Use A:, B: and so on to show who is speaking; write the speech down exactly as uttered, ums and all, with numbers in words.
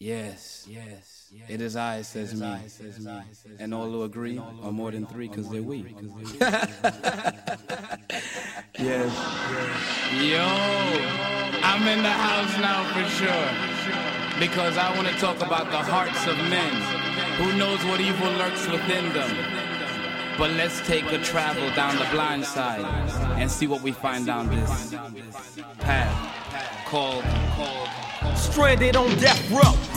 A: Yes, yes, it is I, says me. And all who agree are more than three because they're we. Yes. Yo, I'm in the house now for sure. Because I want to talk about the hearts of men. Who knows what evil lurks within them? But let's take a travel down the blind side and see what we find down this path called, called
B: Stranded on death row.